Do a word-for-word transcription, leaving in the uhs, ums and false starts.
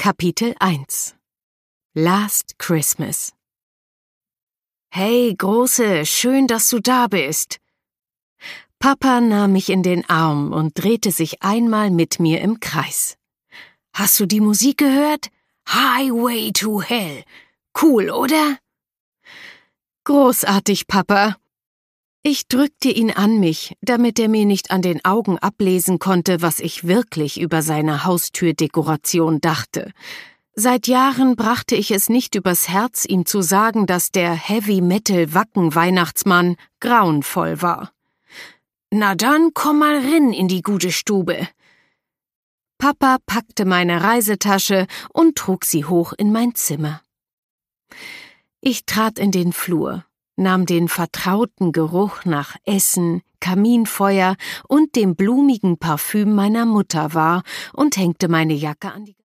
Kapitel eins Last Christmas. »Hey, Große, schön, dass du da bist.« Papa nahm mich in den Arm und drehte sich einmal mit mir im Kreis. »Hast du die Musik gehört? Highway to Hell. Cool, oder?« »Großartig, Papa.« Ich drückte ihn an mich, damit er mir nicht an den Augen ablesen konnte, was ich wirklich über seine Haustürdekoration dachte. Seit Jahren brachte ich es nicht übers Herz, ihm zu sagen, dass der Heavy-Metal-Wacken-Weihnachtsmann grauenvoll war. »Na dann, komm mal rin in die gute Stube.« Papa packte meine Reisetasche und trug sie hoch in mein Zimmer. Ich trat in den Flur, nahm den vertrauten Geruch nach Essen, Kaminfeuer und dem blumigen Parfüm meiner Mutter wahr und hängte meine Jacke an die